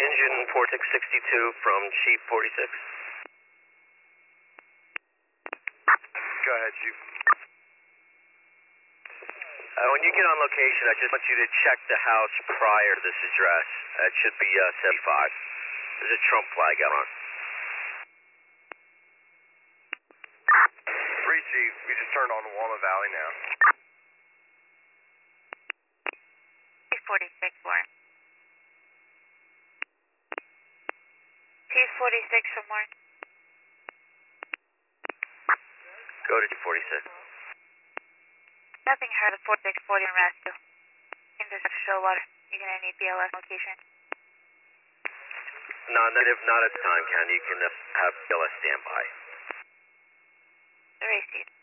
engine 4662 from Chief 46. Go ahead, Chief. When you get on location, I just want you to check the house prior to this address. It should be 75. There's a Trump flag out on. 3, Chief. We just turned on Walnut Valley now. 46 Warren. T46 from Warren. Go to 46. Nothing heard of 4640 in rescue. Intercept Stillwater. You're going to need BLS location. No, negative, not at the time, Ken. You can have BLS standby. The race seat.